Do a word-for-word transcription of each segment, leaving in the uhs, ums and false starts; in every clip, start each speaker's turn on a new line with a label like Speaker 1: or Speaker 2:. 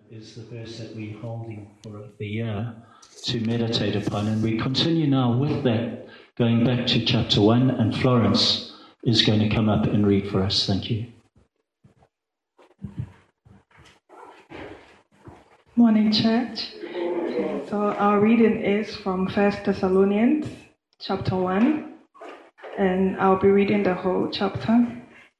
Speaker 1: is the verse that we're holding for the year to meditate upon. And we continue now with that, going back to chapter one, and Florence is going to come up and read for us. Thank you.
Speaker 2: Morning, church. So our reading is from First Thessalonians chapter one, and I'll be reading the whole chapter.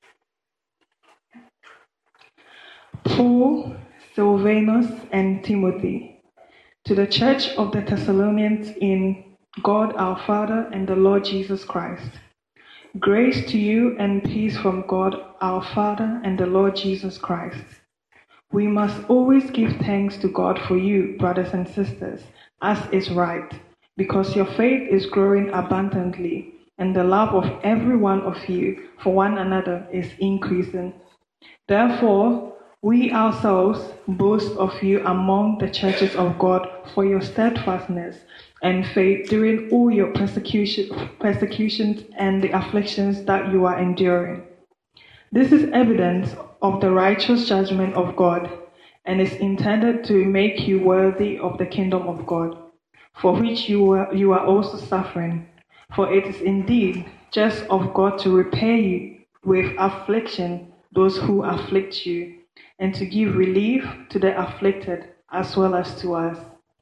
Speaker 2: Paul, Silvanus, and Timothy, to the church of the Thessalonians in God our Father and the Lord Jesus Christ. Grace to you and peace from God our Father and the Lord Jesus Christ. We must always give thanks to God for you, brothers and sisters, as is right, because your faith is growing abundantly, and the love of every one of you for one another is increasing. Therefore, we ourselves boast of you among the churches of God for your steadfastness and faith during all your persecution, persecutions and the afflictions that you are enduring. This is evidence of the righteous judgment of God, and is intended to make you worthy of the kingdom of God, for which you are, you are also suffering. For it is indeed just of God to repay you with affliction those who afflict you, and to give relief to the afflicted as well as to us.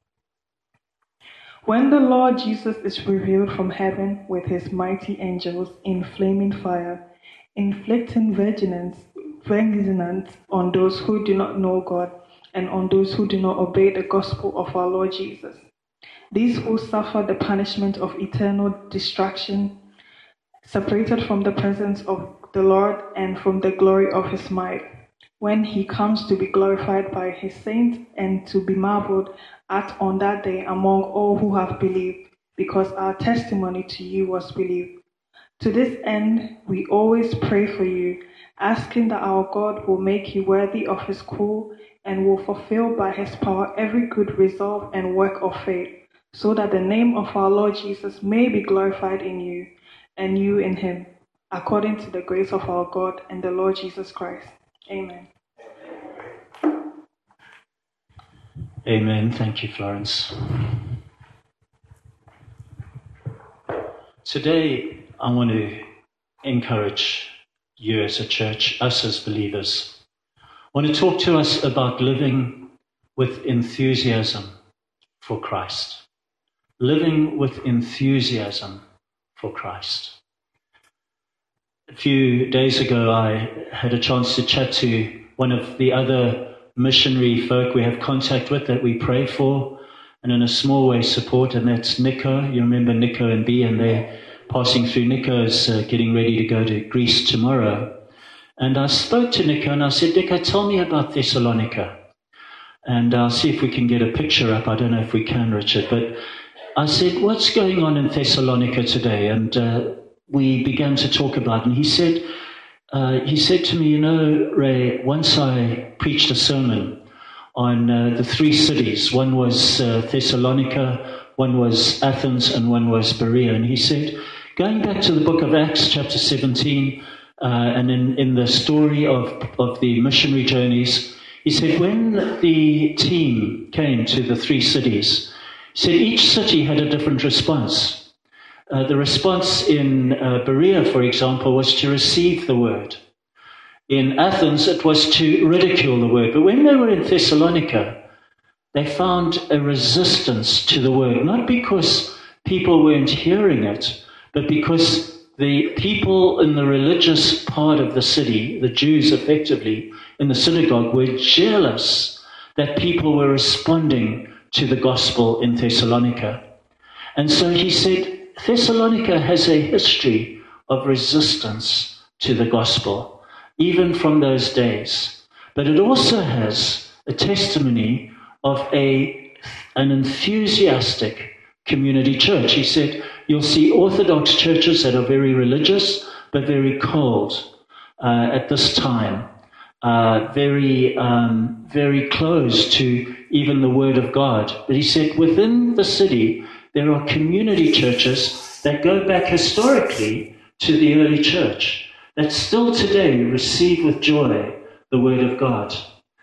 Speaker 2: When the Lord Jesus is revealed from heaven with his mighty angels in flaming fire, inflicting vengeance, vengeance on those who do not know God and on those who do not obey the gospel of our Lord Jesus. These who suffer the punishment of eternal destruction, separated from the presence of the Lord and from the glory of his might, when he comes to be glorified by his saints and to be marveled at on that day among all who have believed, because our testimony to you was believed. To this end, we always pray for you, asking that our God will make you worthy of his call and will fulfill by his power every good resolve and work of faith, so that the name of our Lord Jesus may be glorified in you and you in him, according to the grace of our God and the Lord Jesus Christ. Amen.
Speaker 1: Amen. Thank you, Florence. Today, I want to encourage you as a church, us as believers. I want to talk to us about living with enthusiasm for Christ. Living with enthusiasm for Christ. A few days ago, I had a chance to chat to one of the other missionary folk we have contact with that we pray for, and in a small way support, and that's Nico. You remember Nico and B, and they're passing through. Nico is uh, getting ready to go to Greece tomorrow. And I spoke to Nico and I said, Nico, tell me about Thessalonica. And I'll see if we can get a picture up. I don't know if we can, Richard, but I said, what's going on in Thessalonica today? And uh, we began to talk about it. And he said, uh, he said to me, you know, Ray, once I preached a sermon on uh, the three cities. One was uh, Thessalonica, one was Athens, and one was Berea. And he said, going back to the book of Acts, chapter seventeen, uh, and in, in the story of, of the missionary journeys, he said, when the team came to the three cities, he said each city had a different response. Uh, the response in uh, Berea, for example, was to receive the word. In Athens, it was to ridicule the word. But when they were in Thessalonica, they found a resistance to the word, not because people weren't hearing it, but because the people in the religious part of the city, the Jews effectively in the synagogue, were jealous that people were responding to the gospel in Thessalonica. And so he said, Thessalonica has a history of resistance to the gospel, even from those days. But it also has a testimony of a, an enthusiastic community church. He said, you'll see Orthodox churches that are very religious, but very cold uh, at this time, uh, very, um, very close to even the Word of God. But he said, within the city, there are community churches that go back historically to the early church, that still today receive with joy the Word of God.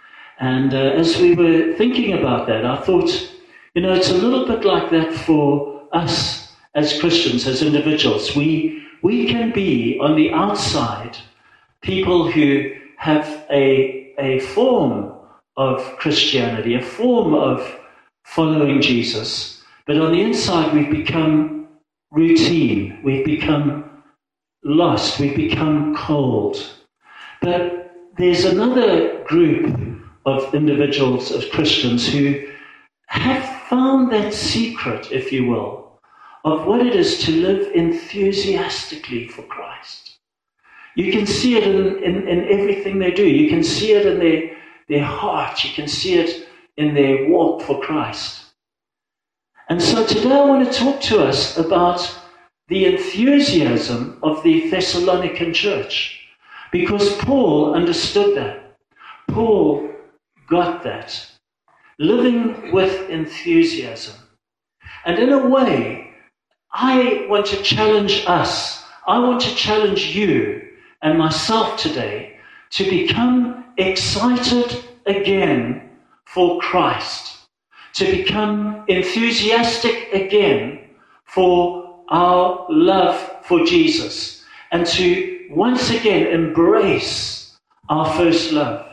Speaker 1: And uh, as we were thinking about that, I thought, you know, it's a little bit like that for us as Christians, as individuals. We, we can be, on the outside, people who have a, a form of Christianity, a form of following Jesus, but on the inside we've become routine, we've become lost, we've become cold. But there's another group of individuals, of Christians, who have found that secret, if you will, of what it is to live enthusiastically for Christ. You can see it in, in, in everything they do. You can see it in their, their heart. You can see it in their walk for Christ. And so today I want to talk to us about the enthusiasm of the Thessalonican church, because Paul understood that. Paul got that. Living with enthusiasm. And in a way, I want to challenge us. I want to challenge you and myself today to become excited again for Christ, to become enthusiastic again for our love for Jesus, and to once again embrace our first love.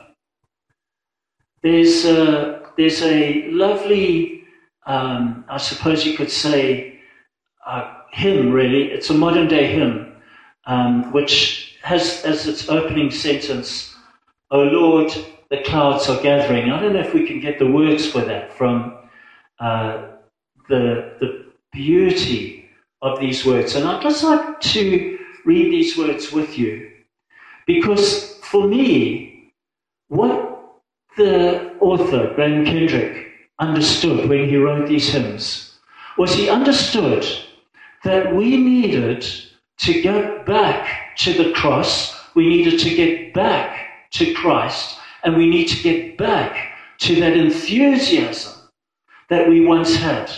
Speaker 1: There's a, there's a lovely, um, I suppose you could say, uh, hymn, really. It's a modern day hymn, um, which has as its opening sentence, "O Lord, the clouds are gathering." I don't know if we can get the words for that from uh, the, the beauty of these words. And I'd just like to read these words with you, because for me, what the author, Graham Kendrick, understood when he wrote these hymns was he understood that we needed to go back to the cross, we needed to get back to Christ, and we need to get back to that enthusiasm that we once had.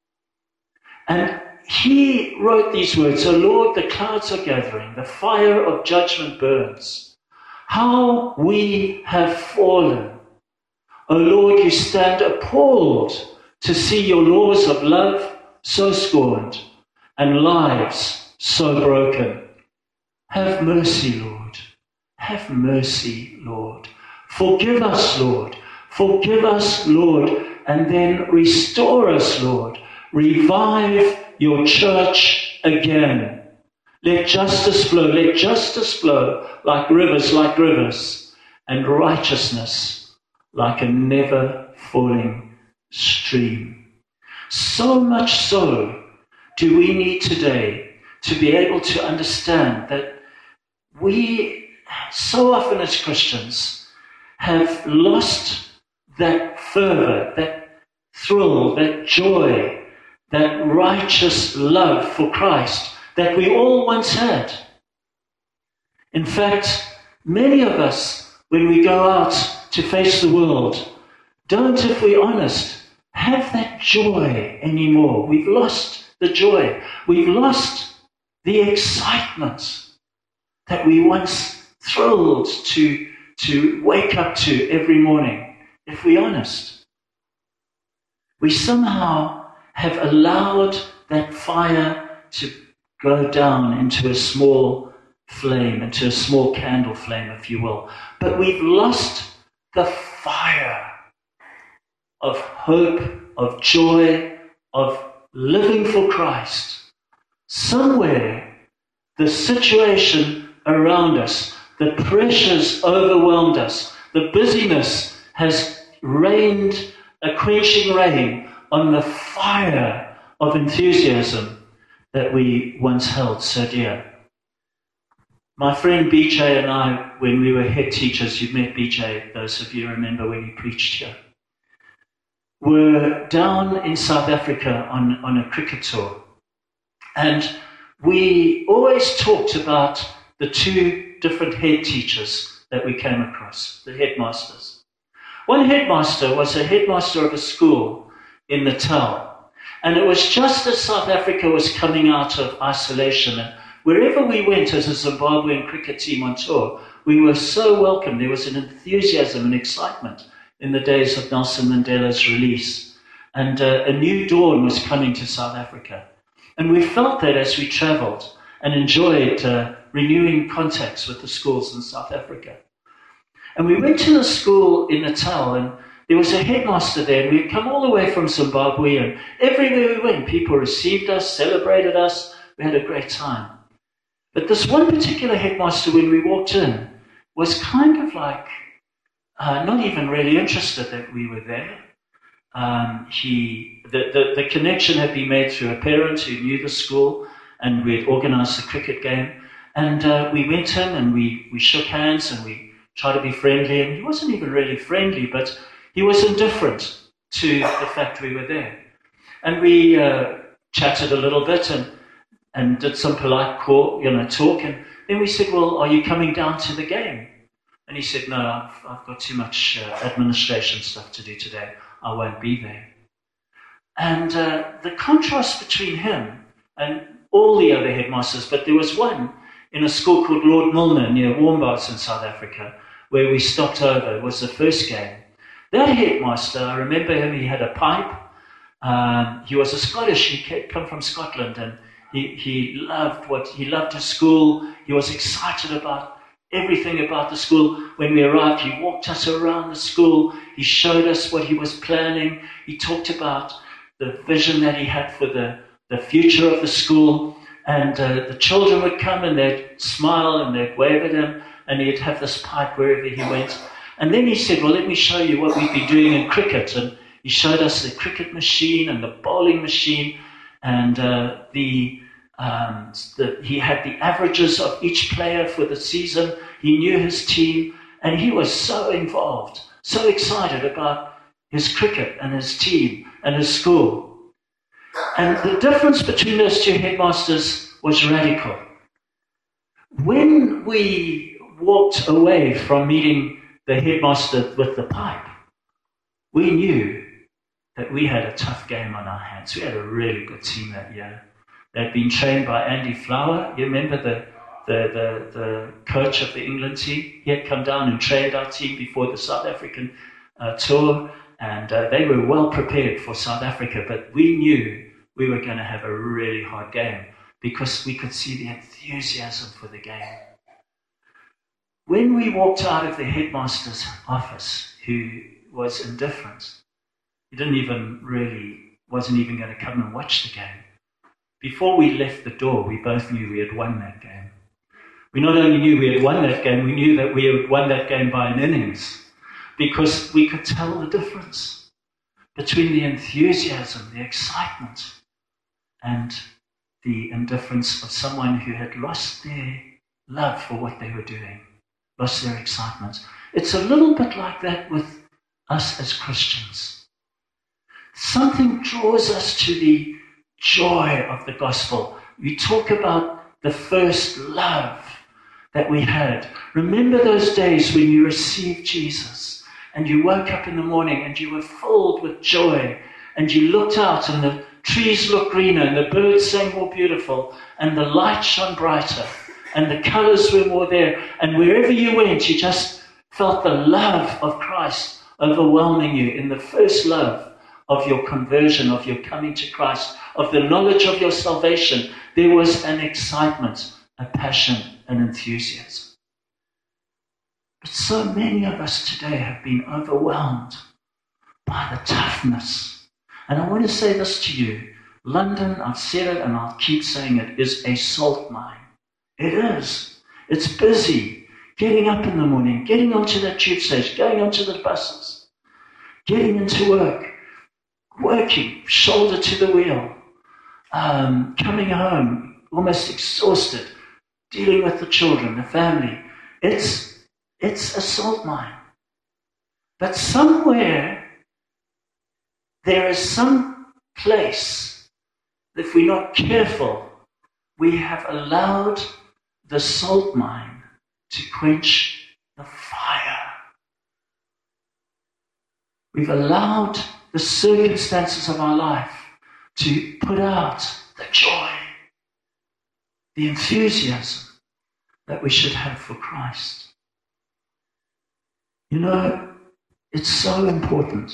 Speaker 1: And he wrote these words, "O Lord, the clouds are gathering, the fire of judgment burns. How we have fallen. O Lord, you stand appalled to see your laws of love so scorned and lives so broken. Have mercy, Lord. Have mercy, Lord. Forgive us, Lord. Forgive us, Lord, and then restore us, Lord. Revive your church again. Let justice flow. Let justice flow like rivers, like rivers, and righteousness like a never-falling stream." So much so do we need today to be able to understand that we, so often as Christians, have lost that fervor, that thrill, that joy, that righteous love for Christ that we all once had. In fact, many of us, when we go out to face the world, don't, if we're honest, have that joy anymore. We've lost the joy. We've lost the excitement that we once thrilled to, to wake up to every morning, if we're honest. We somehow have allowed that fire to go down into a small flame, into a small candle flame, if you will. But we've lost the fire of hope, of joy, of living for Christ. Somewhere, the situation around us, the pressures overwhelmed us, the busyness has rained a quenching rain on the fire of enthusiasm that we once held so dear. My friend B J and I, when we were head teachers, you've met B J, those of you remember when he preached here, were down in South Africa on, on a cricket tour. And we always talked about the two different head teachers that we came across, the headmasters. One headmaster was a headmaster of a school in Natal. And it was just as South Africa was coming out of isolation. And wherever we went as a Zimbabwean cricket team on tour, we were so welcome. There was an enthusiasm and excitement in the days of Nelson Mandela's release. And uh, a new dawn was coming to South Africa. And we felt that as we traveled and enjoyed uh, renewing contacts with the schools in South Africa. And we went to the school in Natal, and there was a headmaster there, and we'd come all the way from Zimbabwe, and everywhere we went, people received us, celebrated us. We had a great time. But this one particular headmaster, when we walked in, was kind of like uh, not even really interested that we were there. Um, he, the, the, the connection had been made through a parent who knew the school, and we had organized a cricket game. And uh, we went in and we, we shook hands and we tried to be friendly. And he wasn't even really friendly, but he was indifferent to the fact we were there. And we uh, chatted a little bit and, and did some polite call, you know, talk. And then we said, well, are you coming down to the game? And he said, no, I've, I've got too much uh, administration stuff to do today. I won't be there. And uh, the contrast between him and all the other headmasters, but there was one in a school called Lord Milner near Warmbas in South Africa, where we stopped over. It was the first game. That headmaster, I remember him, he had a pipe. Um, he was a Scottish, he came, come from Scotland, and he, he loved what he loved his school. He was excited about everything about the school. When we arrived, he walked us around the school. He showed us what he was planning. He talked about the vision that he had for the, the future of the school. And uh, the children would come and they'd smile and they'd wave at him, and he'd have this pipe wherever he went. And then he said, well, let me show you what we've been doing in cricket. And he showed us the cricket machine and the bowling machine, and uh, the, um, the he had the averages of each player for the season. He knew his team, and he was so involved, so excited about his cricket and his team and his school. And the difference between those two headmasters was radical. When we walked away from meeting the headmaster with the pipe, we knew that we had a tough game on our hands. We had a really good team that year. They'd been trained by Andy Flower. You remember the, the, the, the coach of the England team? He had come down and trained our team before the South African uh, tour, and uh, they were well prepared for South Africa, but we knew we were going to have a really hard game because we could see the enthusiasm for the game. When we walked out of the headmaster's office, who was indifferent, he didn't even really, wasn't even going to come and watch the game. Before we left the door, we both knew we had won that game. We not only knew we had won that game, we knew that we had won that game by an innings, because we could tell the difference between the enthusiasm, the excitement, and the indifference of someone who had lost their love for what they were doing, lost their excitement. It's a little bit like that with us as Christians. Something draws us to the joy of the gospel. We talk about the first love that we had. Remember those days when you received Jesus and you woke up in the morning and you were filled with joy, and you looked out and the trees looked greener and the birds sang more beautiful and the light shone brighter and the colors were more there, and wherever you went you just felt the love of Christ overwhelming you in the first love of your conversion, of your coming to Christ, of the knowledge of your salvation. There was an excitement, a passion, an enthusiasm. But so many of us today have been overwhelmed by the toughness. And I want to say this to you. London, I've said it and I'll keep saying it, is a salt mine. It is. It's busy. Getting up in the morning, getting onto that tube station, going onto the buses, getting into work, working, shoulder to the wheel, um, coming home almost exhausted, dealing with the children, the family. It's, it's a salt mine. But somewhere there is some place, if we're not careful, we have allowed the salt mine to quench the fire. We've allowed the circumstances of our life to put out the joy, the enthusiasm that we should have for Christ. You know, it's so important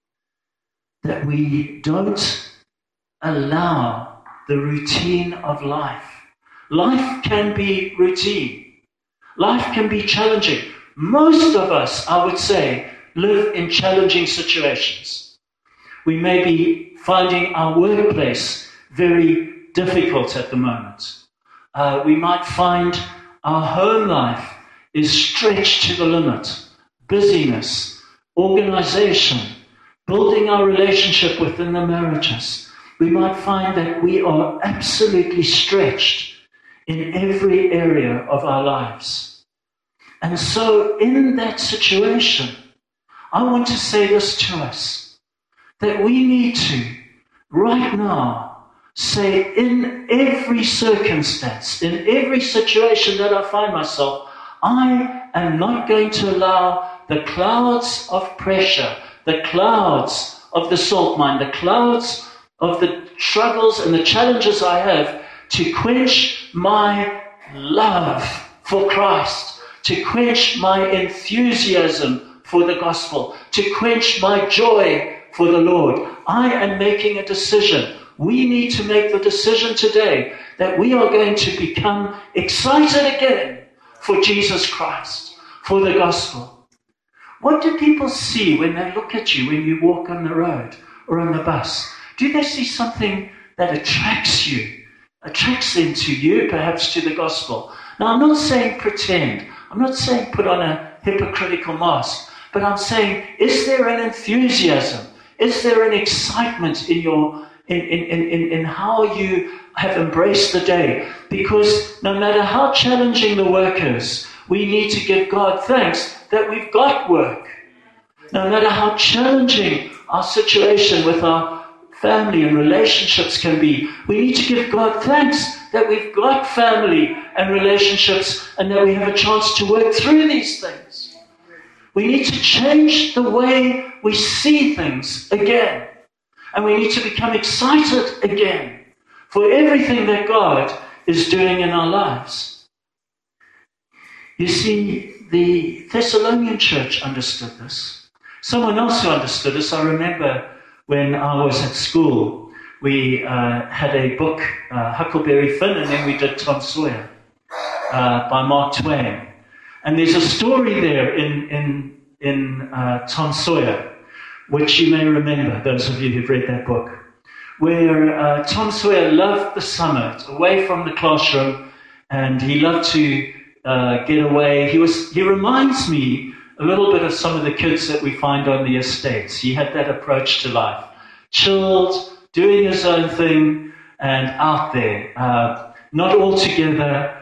Speaker 1: that we don't allow the routine of life. Life can be routine. Life can be challenging. Most of us, I would say, live in challenging situations. We may be finding our workplace very difficult at the moment. Uh, we might find our home life is stretched to the limit. Busyness, organization, building our relationship within the marriages. We might find that we are absolutely stretched in every area of our lives. And so in that situation, I want to say this to us, that we need to, right now, say in every circumstance, in every situation that I find myself, I am not going to allow the clouds of pressure, the clouds of the salt mine, the clouds of the struggles and the challenges I have to quench my love for Christ, to quench my enthusiasm for the gospel, to quench my joy for the Lord. I am making a decision. We need to make the decision today that we are going to become excited again for Jesus Christ, for the gospel. What do people see when they look at you when you walk on the road or on the bus? Do they see something that attracts you, attracts them to you, perhaps to the gospel? Now, I'm not saying pretend. I'm not saying put on a hypocritical mask. But I'm saying, is there an enthusiasm? Is there an excitement in your in, in, in, in how you have embraced the day? Because no matter how challenging the work is, we need to give God thanks that we've got work. No matter how challenging our situation with our family and relationships can be, we need to give God thanks that we've got family and relationships and that we have a chance to work through these things. We need to change the way we see things again. And we need to become excited again for everything that God is doing in our lives. You see, the Thessalonian church understood this. Someone else who understood this, I remember when I was at school, we uh, had a book, uh, Huckleberry Finn, and then we did Tom Sawyer uh, by Mark Twain. And there's a story there in, in, in uh, Tom Sawyer, which you may remember, those of you who've read that book, where uh, Tom Sawyer loved the summer, away from the classroom, and he loved to uh, get away. He was. He reminds me a little bit of some of the kids that we find on the estates. He had that approach to life, chilled, doing his own thing, and out there, uh, not altogether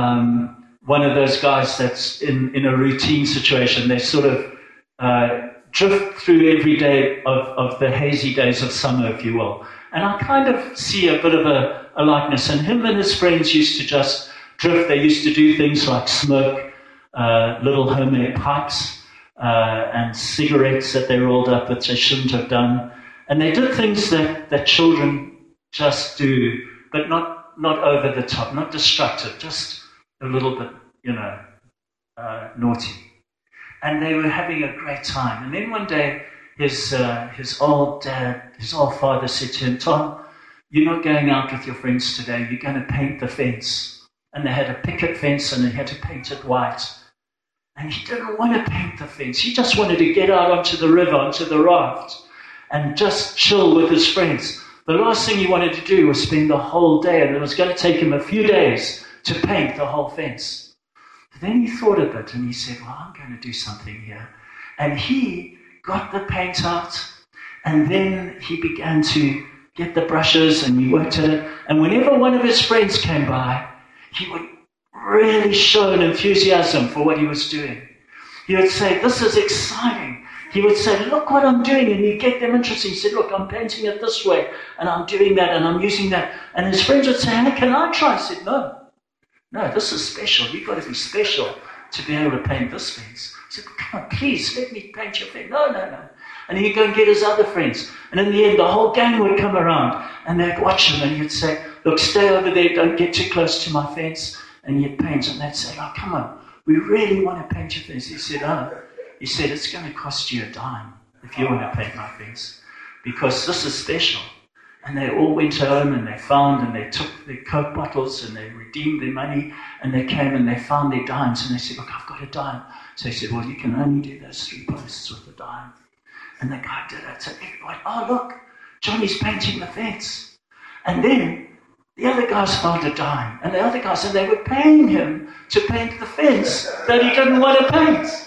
Speaker 1: um, one of those guys that's in, in a routine situation. They sort of uh, drift through every day of, of the hazy days of summer, if you will. And I kind of see a bit of a, a likeness. And him and his friends used to just drift. They used to do things like smoke uh, little homemade pipes uh, and cigarettes that they rolled up, which they shouldn't have done. And they did things that, that children just do, but not, not over the top, not destructive, just a little bit, you know, uh, naughty. And they were having a great time. And then one day, his uh, his old dad, his old father said to him, "Tom, you're not going out with your friends today. You're going to paint the fence." And they had a picket fence, and they had to paint it white. And he didn't want to paint the fence. He just wanted to get out onto the river, onto the raft, and just chill with his friends. The last thing he wanted to do was spend the whole day, and it was going to take him a few days to paint the whole fence. Then he thought a bit and he said, well, I'm going to do something here. And he got the paint out, and then he began to get the brushes and he worked at it. And whenever one of his friends came by, he would really show an enthusiasm for what he was doing. He would say, this is exciting. He would say, look what I'm doing. And he'd get them interested. He said, look, I'm painting it this way, and I'm doing that, and I'm using that. And his friends would say, hey, can I try? He said, no. No, this is special. You've got to be special to be able to paint this fence. He said, come on, please, let me paint your fence. No, no, no. And he'd go and get his other friends. And in the end, the whole gang would come around, and they'd watch him, and he'd say, look, stay over there, don't get too close to my fence. And he'd paint, and they'd say, oh, come on, we really want to paint your fence. He said, oh, he said, it's going to cost you a dime if you want to paint my fence, because this is special. And they all went home and they found and they took their Coke bottles and they redeemed their money, and they came and they found their dimes and they said, look, I've got a dime. So he said, well, you can only do those three posts with a dime. And the guy did it. So everybody, oh, look, Johnny's painting the fence. And then the other guys found a dime, and the other guys, and they were paying him to paint the fence that he didn't want to paint.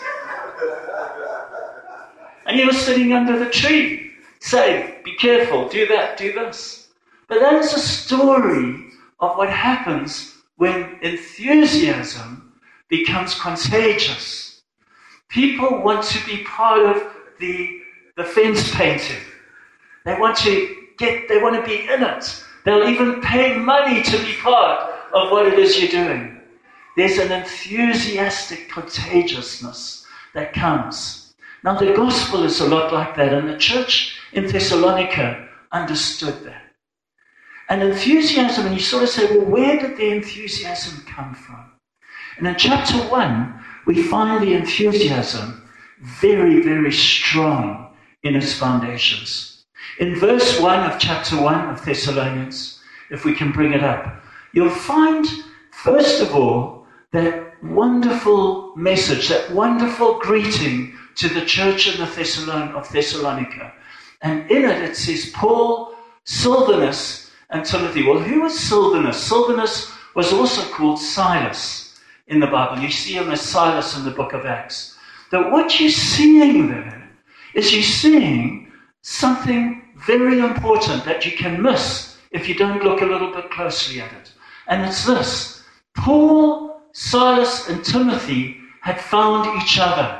Speaker 1: And he was sitting under the tree, saying, be careful, do that, do this. But that is a story of what happens when enthusiasm becomes contagious. People want to be part of the, the fence painting. They want to get, they want to be in it. They'll even pay money to be part of what it is you're doing. There's an enthusiastic contagiousness that comes. Now, the gospel is a lot like that, and the church in Thessalonica understood that. And enthusiasm, and you sort of say, well, where did the enthusiasm come from? And in chapter one, we find the enthusiasm very, very strong in its foundations. In verse one of chapter one of Thessalonians, if we can bring it up, you'll find, first of all, that wonderful message, that wonderful greeting to the church in the Thessalon- of Thessalonica. And in it, it says, Paul, Silvanus, and Timothy. Well, who was Silvanus? Silvanus was also called Silas in the Bible. You see him as Silas in the book of Acts. But what you're seeing there is you're seeing something very important that you can miss if you don't look a little bit closely at it. And it's this. Paul, Silas, and Timothy had found each other.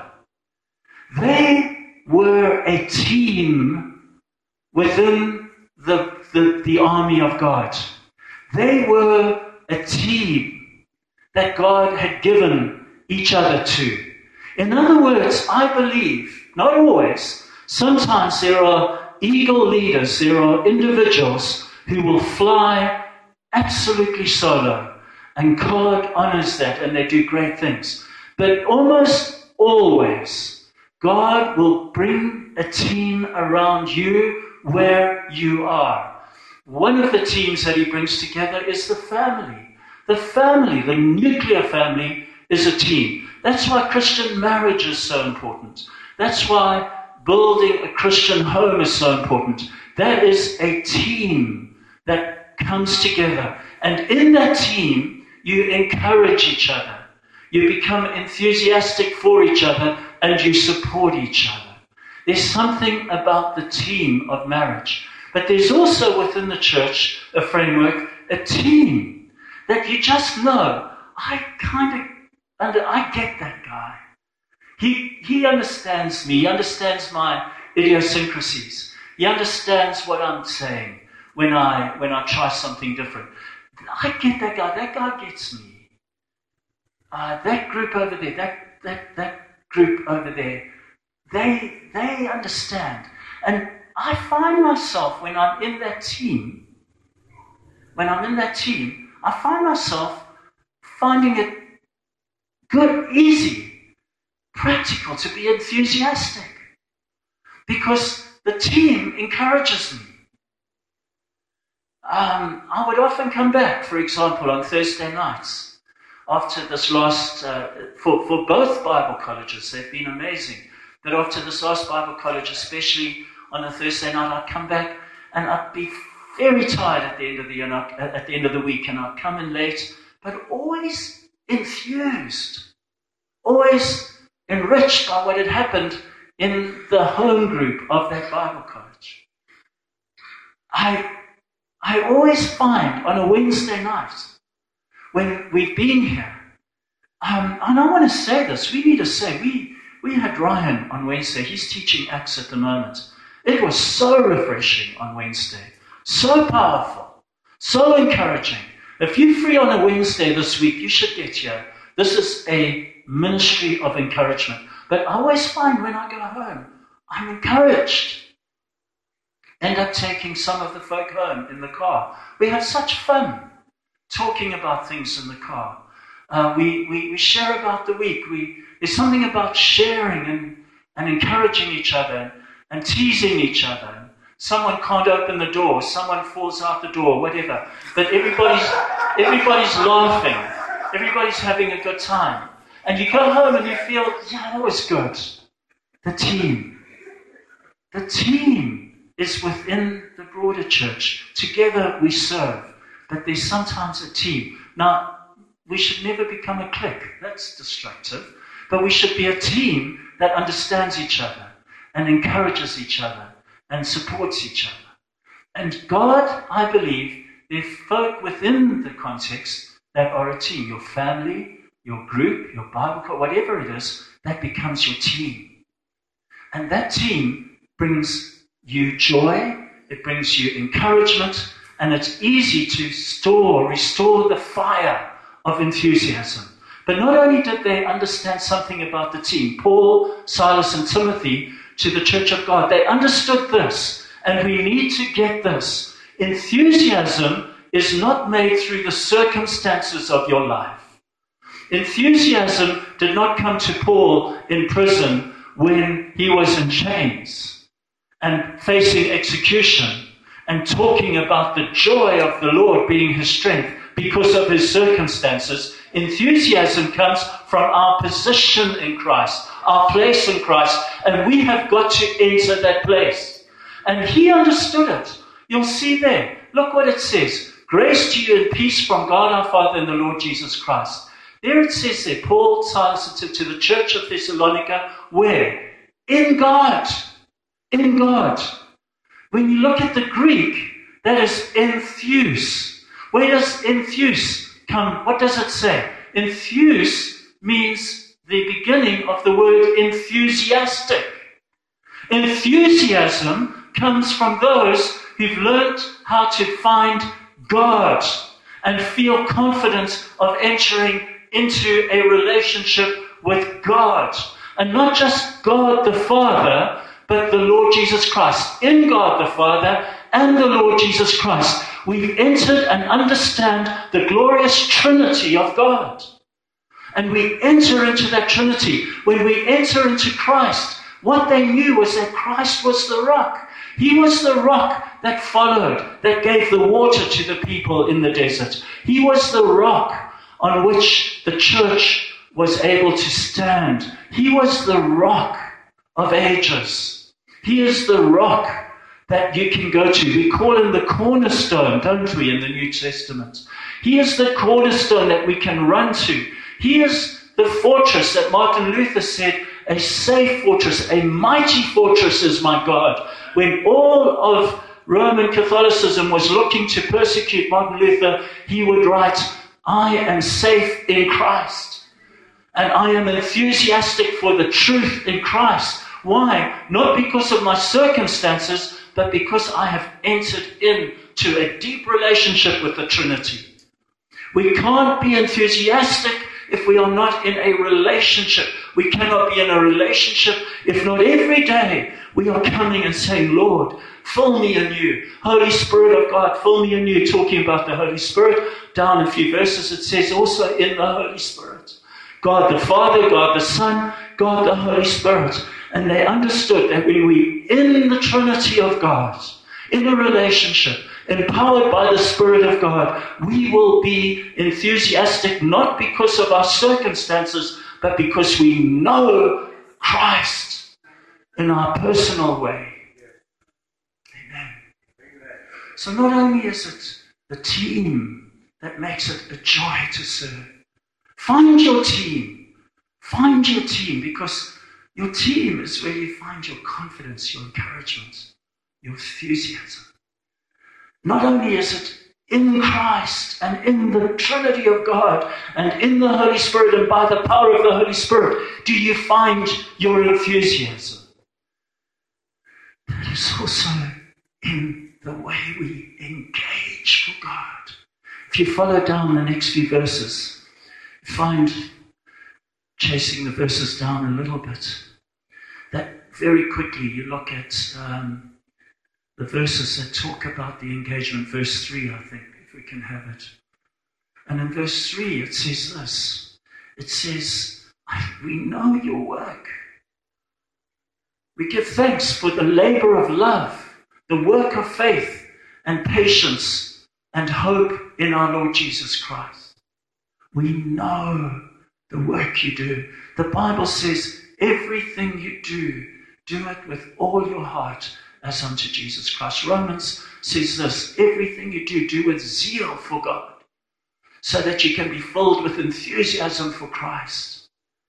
Speaker 1: They were a team within the, the, the army of God. They were a team that God had given each other to. In other words, I believe, not always, sometimes there are eagle leaders, there are individuals who will fly absolutely solo, and God honors that, and they do great things. But almost always, God will bring a team around you where you are. One of the teams that he brings together is the family. The family, the nuclear family, is a team. That's why Christian marriage is so important. That's why building a Christian home is so important. That is a team that comes together. And in that team, you encourage each other. You become enthusiastic for each other, and you support each other. There's something about the team of marriage. But there's also within the church a framework, a team that you just know, I kind of, under, I get that guy. He, he understands me. He understands my idiosyncrasies. He understands what I'm saying when I, when I try something different. I get that guy. That guy gets me. Uh, that group over there, that, that, that group over there, they they understand. And I find myself, when I'm in that team, when I'm in that team, I find myself finding it good, easy, practical to be enthusiastic. Because the team encourages me. Um, I would often come back, for example, on Thursday nights, after this last, uh, for, for both Bible colleges, they've been amazing. But after this last Bible college, especially on a Thursday night, I'd come back and I'd be very tired at the end of the year, at the end of the week, and I'd come in late, but always enthused, always enriched by what had happened in the home group of that Bible college. I, I always find on a Wednesday night, when we've been here, um, and I want to say this, we need to say, we, we had Ryan on Wednesday. He's teaching Acts at the moment. It was so refreshing on Wednesday, so powerful, so encouraging. If you're free on a Wednesday this week, you should get here. This is a ministry of encouragement. But I always find when I go home, I'm encouraged. End up taking some of the folk home in the car. We have such fun talking about things in the car. Uh, we, we, we share about the week. We, there's something about sharing and, and encouraging each other and teasing each other. Someone can't open the door, someone falls out the door, whatever. But everybody's everybody's laughing. Everybody's having a good time. And you go home and you feel, yeah, that was good. The team. The team is within the broader church. Together we serve. But there's sometimes a team. Now, we should never become a clique. That's destructive. But we should be a team that understands each other and encourages each other and supports each other. And God, I believe, there are folk within the context that are a team. Your family, your group, your Bible club, whatever it is, that becomes your team. And that team brings you joy, it brings you encouragement, and it's easy to store, restore the fire of enthusiasm. But not only did they understand something about the team, Paul, Silas, and Timothy, to the church of God, they understood this, and we need to get this. Enthusiasm is not made through the circumstances of your life. Enthusiasm did not come to Paul in prison when he was in chains and facing execution and talking about the joy of the Lord being his strength because of his circumstances. Enthusiasm comes from our position in Christ, our place in Christ, and we have got to enter that place. And he understood it. You'll see there. Look what it says. Grace to you and peace from God our Father and the Lord Jesus Christ. There it says there, Paul, Silas, to, to the church of Thessalonica, where? In God. In God. When you look at the Greek, that is enthuse. Where does enthuse come? What does it say? Enthuse means the beginning of the word enthusiastic. Enthusiasm comes from those who've learned how to find God and feel confident of entering into a relationship with God. And not just God the Father, but the Lord Jesus Christ. In God the Father and the Lord Jesus Christ, we've entered and understand the glorious Trinity of God. And we enter into that Trinity. When we enter into Christ, what they knew was that Christ was the rock. He was the rock that followed, that gave the water to the people in the desert. He was the rock on which the church was able to stand. He was the rock of ages. He is the rock that you can go to. We call him the cornerstone, don't we, in the New Testament? He is the cornerstone that we can run to. He is the fortress that Martin Luther said, a safe fortress, a mighty fortress is my God. When all of Roman Catholicism was looking to persecute Martin Luther, he would write, I am safe in Christ. And I am enthusiastic for the truth in Christ. Why? Not because of my circumstances, but because I have entered into a deep relationship with the Trinity. We can't be enthusiastic if we are not in a relationship. We cannot be in a relationship if not every day we are coming and saying, Lord, fill me anew. Holy Spirit of God, fill me anew. Talking about the Holy Spirit, down a few verses it says also in the Holy Spirit. God the Father, God the Son, God the Holy Spirit. And they understood that when we in the Trinity of God, in a relationship, empowered by the Spirit of God, we will be enthusiastic not because of our circumstances, but because we know Christ in our personal way. Amen. So not only is it the team that makes it a joy to serve. Find your team. Find your team, because your team is where you find your confidence, your encouragement, your enthusiasm. Not only is it in Christ and in the Trinity of God and in the Holy Spirit and by the power of the Holy Spirit do you find your enthusiasm. It is also in the way we engage for God. If you follow down the next few verses, find, chasing the verses down a little bit, that very quickly you look at um, the verses that talk about the engagement. Verse three, I think, if we can have it. And in verse three, it says this. It says, we know your work. We give thanks for the labor of love, the work of faith and patience and hope in our Lord Jesus Christ. We know the work you do. The Bible says, everything you do, do it with all your heart as unto Jesus Christ. Romans says this, everything you do, do with zeal for God, so that you can be filled with enthusiasm for Christ.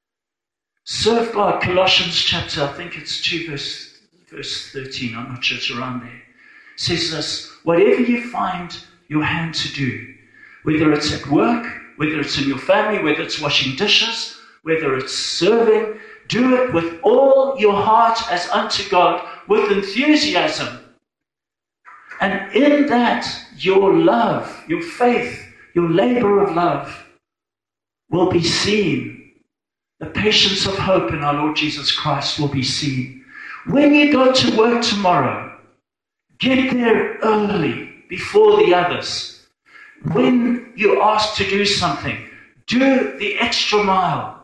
Speaker 1: Serve God. Colossians chapter, I think it's two verse, verse thirteen, I'm not sure, it's around there, says this, whatever you find your hand to do, whether it's at work, whether it's in your family, whether it's washing dishes, whether it's serving, do it with all your heart as unto God, with enthusiasm. And in that, your love, your faith, your labor of love will be seen. The patience of hope in our Lord Jesus Christ will be seen. When you go to work tomorrow, get there early before the others. When you're asked to do something, do the extra mile.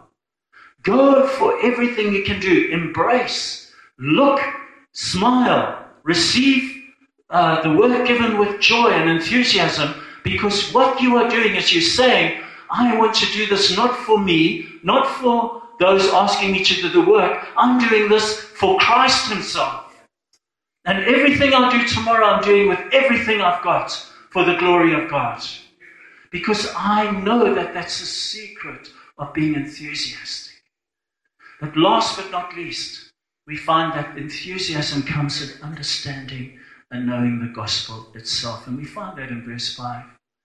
Speaker 1: Go for everything you can do. Embrace, look, smile, receive uh, the work given with joy and enthusiasm, because what you are doing is you're saying, I want to do this not for me, not for those asking me to do the work. I'm doing this for Christ himself. And everything I'll do tomorrow, I'm doing with everything I've got for the glory of God. Because I know that that's the secret of being enthusiastic. But last but not least, we find that enthusiasm comes in understanding and knowing the gospel itself. And we find that in verse five.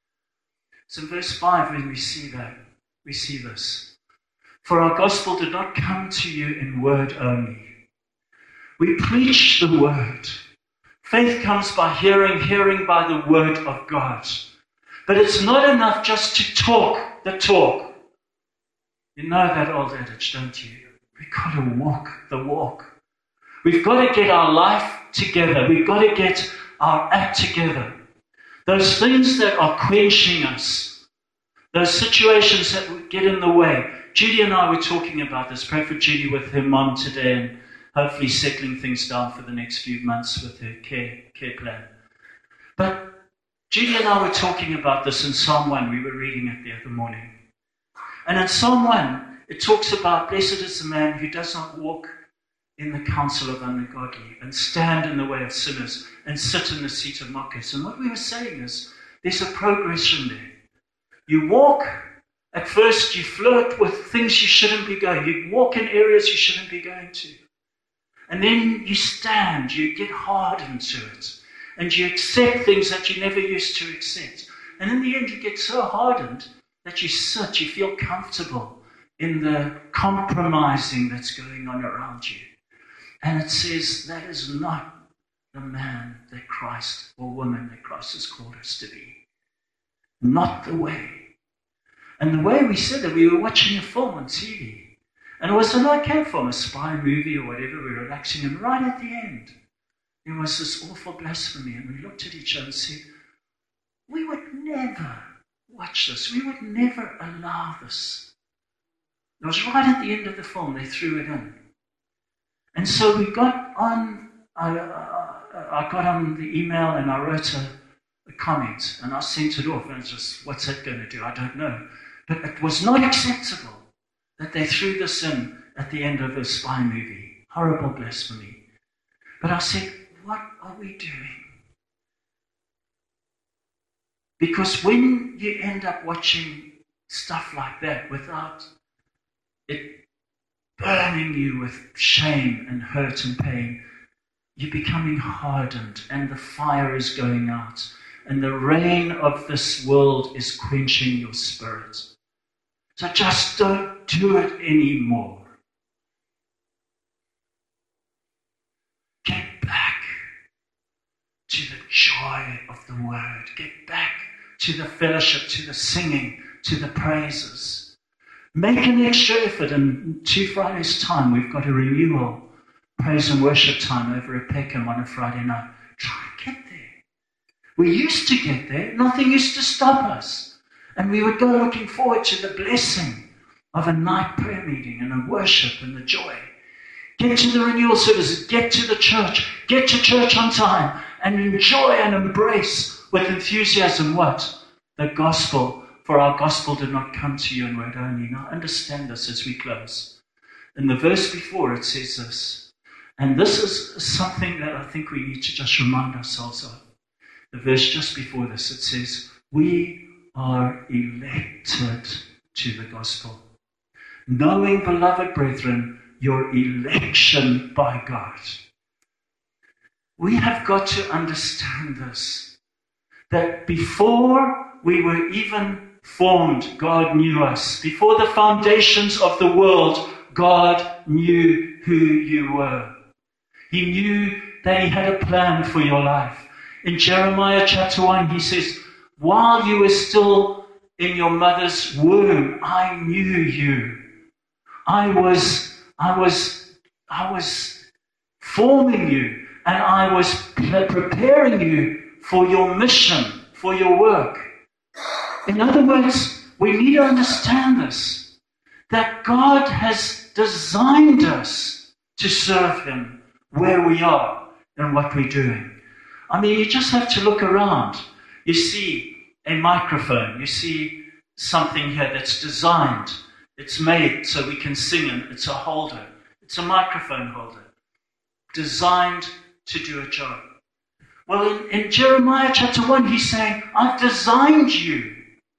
Speaker 1: So in verse five, when we see that, we see this. For our gospel did not come to you in word only. We preach the word. Faith comes by hearing, hearing by the word of God. But it's not enough just to talk the talk. You know that old adage, don't you? We've got to walk the walk. We've got to get our life together. We've got to get our act together. Those things that are quenching us, those situations that would get in the way. Judy and I were talking about this. Pray for Judy with her mom today and hopefully settling things down for the next few months with her care, care plan. But Judy and I were talking about this in Psalm one. We were reading it the other morning. And in Psalm one, it talks about, blessed is the man who does not walk in the counsel of ungodly, and stand in the way of sinners, and sit in the seat of mockers. And what we were saying is, there's a progression there. You walk, at first you flirt with things you shouldn't be going. You walk in areas you shouldn't be going to. And then you stand, you get hardened to it. And you accept things that you never used to accept. And in the end you get so hardened that you sit, you feel comfortable in the compromising that's going on around you. And it says that is not the man that Christ or woman that Christ has called us to be. Not the way. And the way we said that, we were watching a film on T V. And it was an okay film, a spy movie or whatever, we were relaxing. And right at the end, there was this awful blasphemy. And we looked at each other and said, we would never watch this. We would never allow this. It was right at the end of the film, they threw it in. And so we got on, I, I, I got on the email and I wrote a, a comment and I sent it off and it's just, what's that going to do? I don't know. But it was not acceptable that they threw this in at the end of a spy movie. Horrible blasphemy. But I said, what are we doing? Because when you end up watching stuff like that without it burning you with shame and hurt and pain, you're becoming hardened and the fire is going out and the rain of this world is quenching your spirit. So just don't do it anymore. Get back to the joy of the word. Get back to the fellowship, to the singing, to the praises. Make an extra effort. In two Fridays' time, we've got a renewal praise and worship time over at Peckham on a Friday night. Try and get there. We used to get there. Nothing used to stop us. And we would go looking forward to the blessing of a night prayer meeting and a worship and the joy. Get to the renewal services. Get to the church. Get to church on time. And enjoy and embrace with enthusiasm what? The gospel. For our gospel did not come to you in word only. Now understand this as we close. In the verse before it says this. And this is something that I think we need to just remind ourselves of. The verse just before this, it says, we are elected to the gospel. Knowing, beloved brethren, your election by God. We have got to understand this. That before we were even formed, God knew us. Before the foundations of the world, God knew who you were. He knew that He had a plan for your life. In Jeremiah chapter one, He says, while you were still in your mother's womb, I knew you. I was, I was, I was forming you, and I was preparing you for your mission, for your work. In other words, we need to understand this, that God has designed us to serve Him where we are and what we're doing. I mean, you just have to look around. You see a microphone. You see something here that's designed. It's made so we can sing in. It's a holder. It's a microphone holder. Designed to do a job. Well, in, in Jeremiah chapter one, he's saying, I've designed you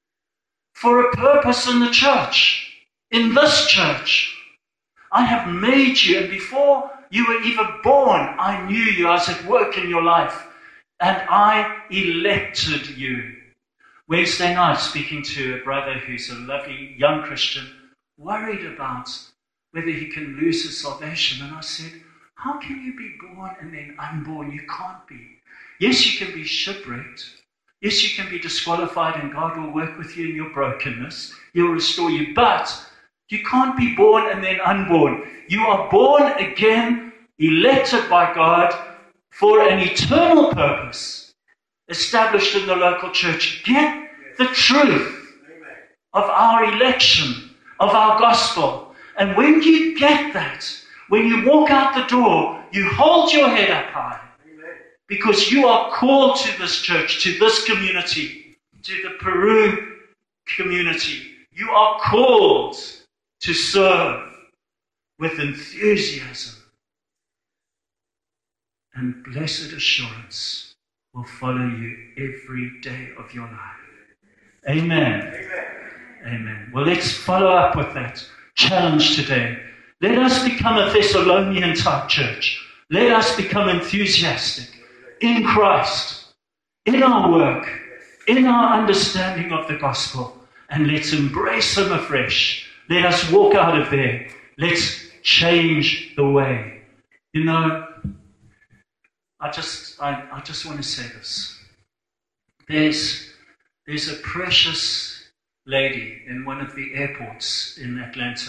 Speaker 1: for a purpose in the church. In this church. I have made you. And before you were even born, I knew you. I was at work in your life. And I elected you. Wednesday night, speaking to a brother who's a lovely young Christian, worried about whether he can lose his salvation. And I said, how can you be born and then unborn? You can't be. Yes, you can be shipwrecked. Yes, you can be disqualified, and God will work with you in your brokenness. He'll restore you. But you can't be born and then unborn. You are born again, elected by God for an eternal purpose, established in the local church. Get the truth of our election, of our gospel. And when you get that, when you walk out the door, you hold your head up high. Because you are called to this church, to this community, to the Peru community. You are called to serve with enthusiasm. And blessed assurance will follow you every day of your life. Amen. Amen. Amen. Well, let's follow up with that challenge today. Let us become a Thessalonian type church. Let us become enthusiastic in Christ, in our work, in our understanding of the gospel. And let's embrace Him afresh. Let us walk out of there. Let's change the way. You know, I just I, I just want to say this. There's there's a precious lady in one of the airports in Atlanta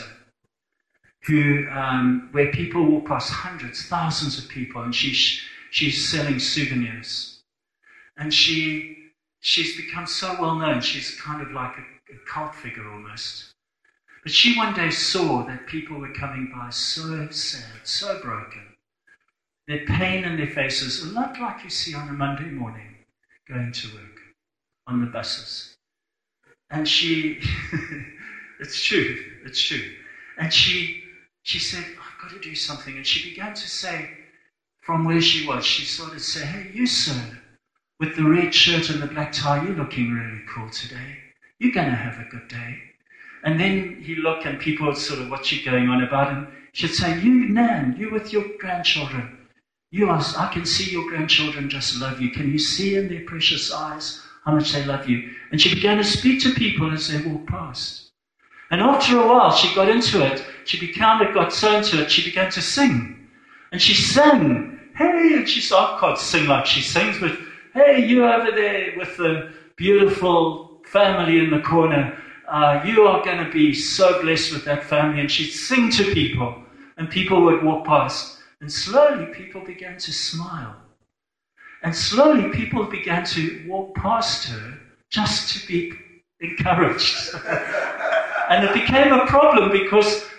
Speaker 1: who um, where people walk past, hundreds, thousands of people, and she's she's selling souvenirs. And she she's become so well known. She's kind of like a, a cult figure almost. But she one day saw that people were coming by so sad, so broken. Their pain in their faces, a lot like you see on a Monday morning going to work on the buses. And she, it's true, it's true. And she she said, I've got to do something. And she began to say, from where she was, she started to say, hey, you sir, with the red shirt and the black tie, you're looking really cool today. You're going to have a good day. And then he'd look and people would sort of, what's she going on about? And she'd say, you, Nan, you with your grandchildren. You are, I can see your grandchildren just love you. Can you see in their precious eyes how much they love you? And she began to speak to people as they walked past. And after a while, she got into it. She became, it got so into it, she began to sing. And she sang, hey, and she said, I can't sing like she sings, but hey, you over there with the beautiful family in the corner, uh, you are going to be so blessed with that family. And she'd sing to people, and people would walk past. And slowly people began to smile. And slowly people began to walk past her just to be encouraged. And it became a problem because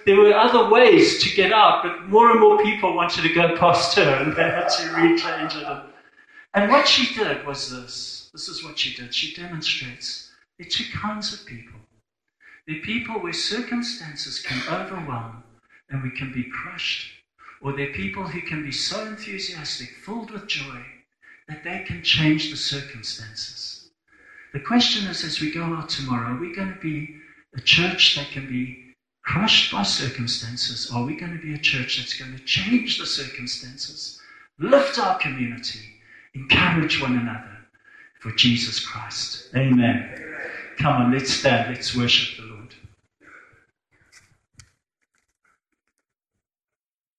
Speaker 1: there were other ways to get out, but more and more people wanted to go past her, and they had to rechange it. And what she did was this. This is what she did. She demonstrates there are two kinds of people. There are people where circumstances can overwhelm and we can be crushed. Or there are people who can be so enthusiastic, filled with joy, that they can change the circumstances. The question is, as we go out tomorrow, are we going to be a church that can be crushed by circumstances? Or are we going to be a church that's going to change the circumstances, lift our community, encourage one another for Jesus Christ? Amen. Come on, let's stand, let's worship the Lord.